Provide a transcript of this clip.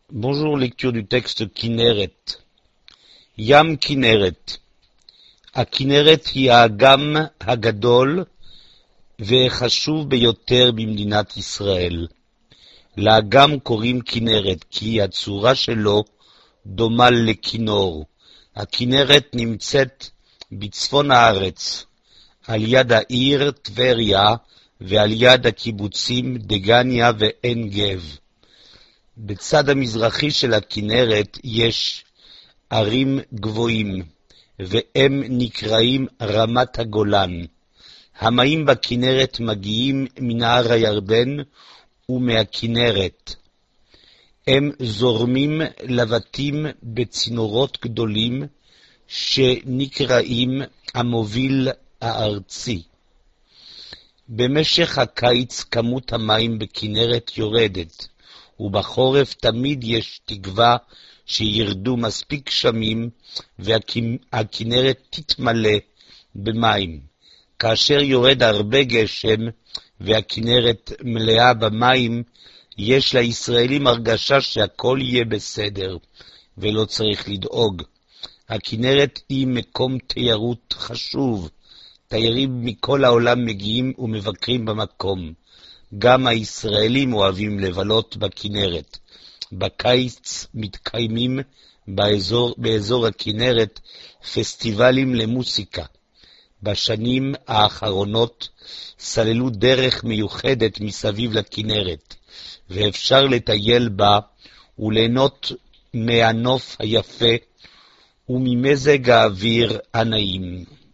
Bonjour, lecture du texte Kinneret. Yam Kinneret. הכינרת היא האגם הגדול וחשוב ביותר במדינת ישראל. לאגם קוראים כינרת כי הצורה שלו דומה לכינור. הכינרת נמצאת בצפון הארץ, על יד העיר טבריה ועל יד הקיבוצים דגניה ועין גב. בצד המזרחי של הכינרת יש ערים גבוהים, והם נקראים רמת הגולן. המים בכינרת מגיעים מנהר הירדן ומהכינרת. הם זורמים לבתים בצינורות גדולים שנקראים המוביל הארצי. במשך הקיץ כמות המים בכינרת יורדת, ובחורף תמיד יש תקווה שירדו מספיק גשמים והכינרת תתמלא במים. כאשר יורד הרבה גשם והכינרת מלאה במים, יש לישראלים הרגשה שהכל יהיה בסדר ולא צריך לדאוג. הכינרת היא מקום תיירות חשוב. תיירים מכל העולם מגיעים ומבקרים במקום. גם הישראלים אוהבים לבלות בכינרת. בקיץ מתקיימים באזור הכינרת פסטיבלים למוסיקה. בשנים האחרונות סללו דרך מיוחדת מסביב לכינרת, ואפשר לטייל בה וליהנות מהנוף היפה וממזג האוויר הנעים.